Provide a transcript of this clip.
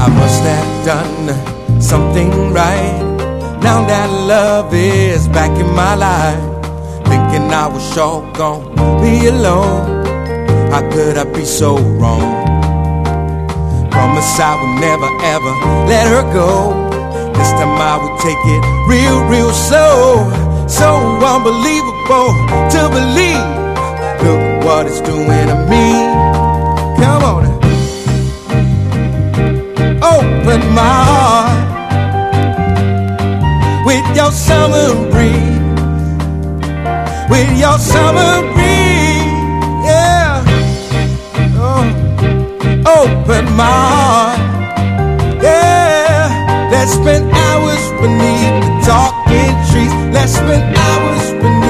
I must have done something right. Now that love is back in my life, thinking I was sure gonna be alone. How could I be so wrong? Promise I would never ever let her go. This time I would take it real, real slow. So unbelievable to believe. Look what it's doing to me. Come on. Open my heart with your summer breeze, with your summer breeze, yeah. Oh, open my heart, yeah. Let's spend hours beneath the talking trees. Let's spend hours beneath